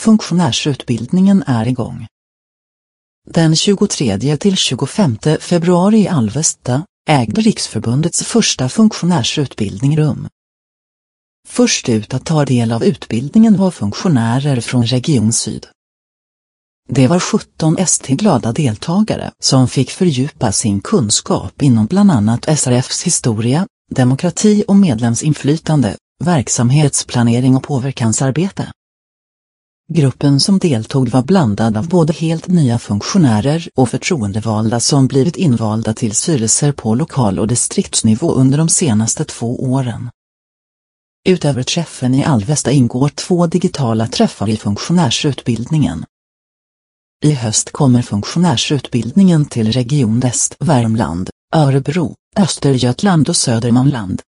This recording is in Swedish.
Funktionärsutbildningen är igång. Den 23 till 25 februari i Alvesta ägde Riksförbundets första funktionärsutbildning rum. Först ut att ta del av utbildningen var funktionärer från Region Syd. Det var 17 ST-glada deltagare som fick fördjupa sin kunskap inom bland annat SRFs historia, demokrati och medlemsinflytande, verksamhetsplanering och påverkansarbete. Gruppen som deltog var blandad av både helt nya funktionärer och förtroendevalda som blivit invalda till styrelser på lokal- och distriktsnivå under de senaste 2 åren. Utöver träffen i Alvesta ingår 2 digitala träffar i funktionärsutbildningen. I höst kommer funktionärsutbildningen till Region Väst, Värmland, Örebro, Östergötland och Södermanland.